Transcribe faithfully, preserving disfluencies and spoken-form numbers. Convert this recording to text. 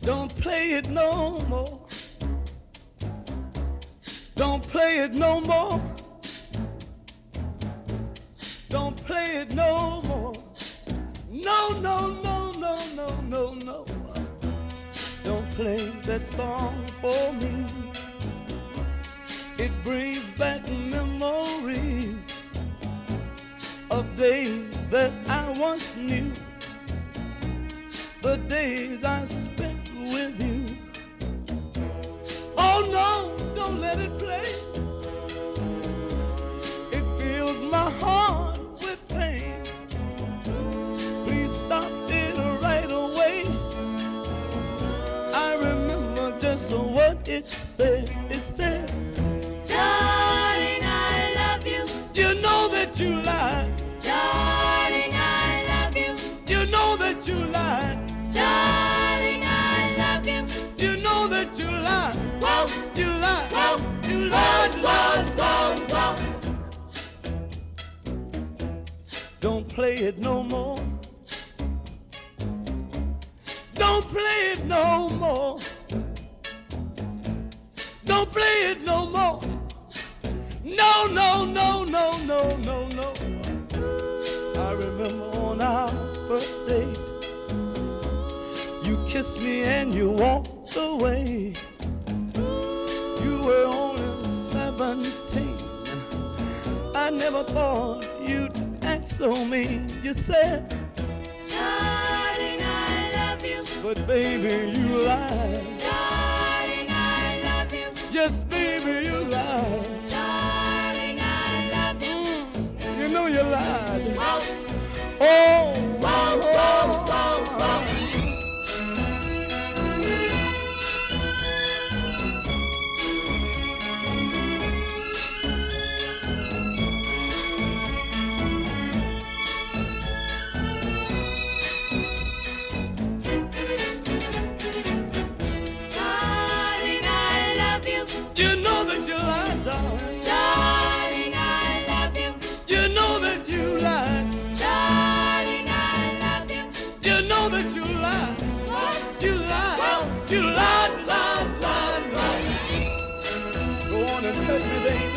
Don't play it no more. Don't play it no more. Don't play it no more. No, no, no, no, no, no, no. Don't play that song for me. It brings back memories of days that I once knew. The days I spent with you. Oh no, don't let it play. It fills my heart with pain. Please stop it right away. I remember just what it said. It said, darling, I love you. You know that you lied. Darling, I love you. You know that you lied. Darling, I love you. You know that you lied. Whoa, You lied. whoa, You whoa, lied. whoa, whoa, whoa. Don't play it no more. Don't play it no more. Don't play it no more. No, no, no, no, no, no, no. I remember on our first date, you kissed me and you walked away. You were only seventeen. I never thought you'd act so mean. You said, Darling, I love you. but baby, you lied. Darling, I love you. Yes, baby, you lied. Darling, I love you. You know you lied. Whoa, Oh, whoa, whoa, whoa, whoa. Darling, I love you. You know that you lied, darling. Darling, I love you. You know that you lied. Darling, I love you. You know that you lied. Whoa, You lied. whoa. You lied, lied, lied, lied. Go on and cut me, baby.